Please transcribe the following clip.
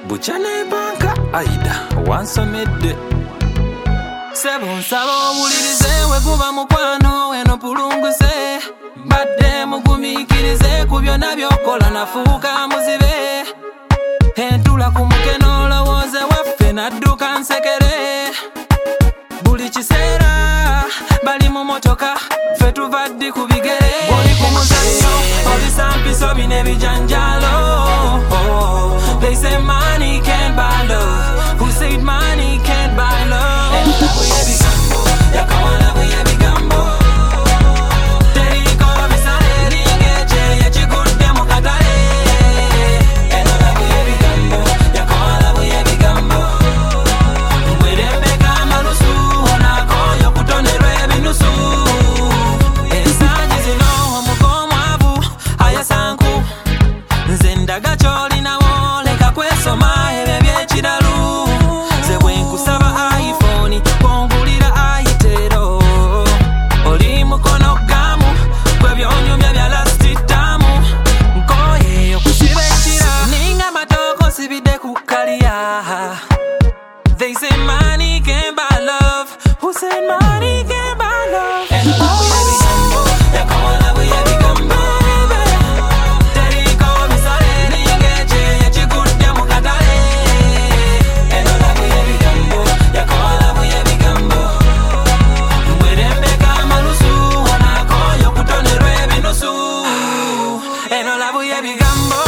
Buchane banka aida wansomedde Sebo nsaba owulirize weguba mukwano eno pulunguse Badde mugumikirize ku byonna by'okola nafuuka muzibe Entula ku mukeno olowooze waffe nadduka nsekere Buli kiseera bali mu motoka ffe tuva ddi ku bigere Bw'oli ku muzannyo obisampiso bine bijanjalo They say money can't buy love. Who said money can't buy love? They say money can't buy love. Who said money can't buy love? And no la voy a bigambo.